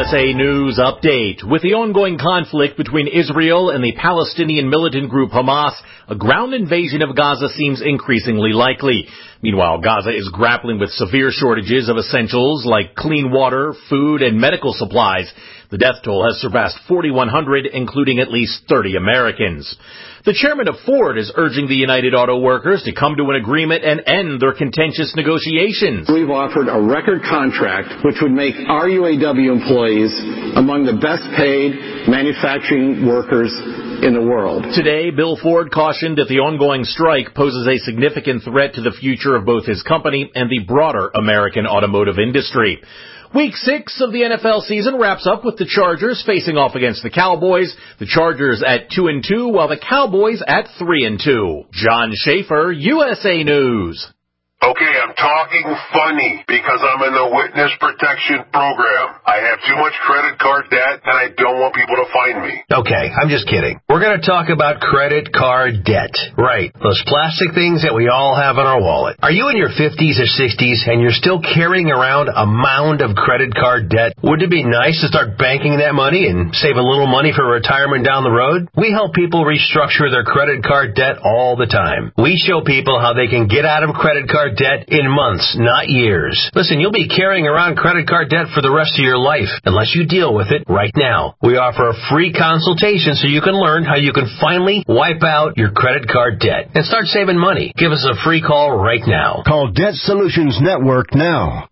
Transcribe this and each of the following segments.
USA News Update. With the ongoing conflict between Israel and the Palestinian militant group Hamas, a ground invasion of Gaza seems increasingly likely. Meanwhile, Gaza is grappling with severe shortages of essentials like clean water, food, and medical supplies. The death toll has surpassed 4,100, including at least 30 Americans. The chairman of Ford is urging the United Auto Workers to come to an agreement and end their contentious negotiations. We've offered a record contract which would make our UAW employees among the best paid manufacturing workers in the world. Today, Bill Ford cautioned that the ongoing strike poses a significant threat to the future of both his company and the broader American automotive industry. Week 6 of the NFL season wraps up with the Chargers facing off against the Cowboys. The Chargers at 2-2, while the Cowboys at 3-2. John Schaefer, USA News. Okay, I'm talking funny because I'm in the witness protection program. I have too much credit card debt and I don't want people to find me. Okay, I'm just kidding. We're going to talk about credit card debt. Right, those plastic things that we all have in our wallet. Are you in your 50s or 60s and you're still carrying around a mound of credit card debt? Wouldn't it be nice to start banking that money and save a little money for retirement down the road? We help people restructure their credit card debt all the time. We show people how they can get out of credit card debt in months, not years. Listen, you'll be carrying around credit card debt for the rest of your life unless you deal with it right now. We offer a free consultation so you can learn how you can finally wipe out your credit card debt and start saving money. Give us a free call right now. Call Debt Solutions Network now.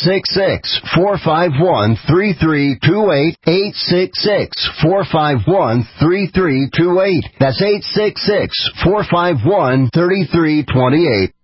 866-451-3328. 866-451-3328. That's 866-451-3328.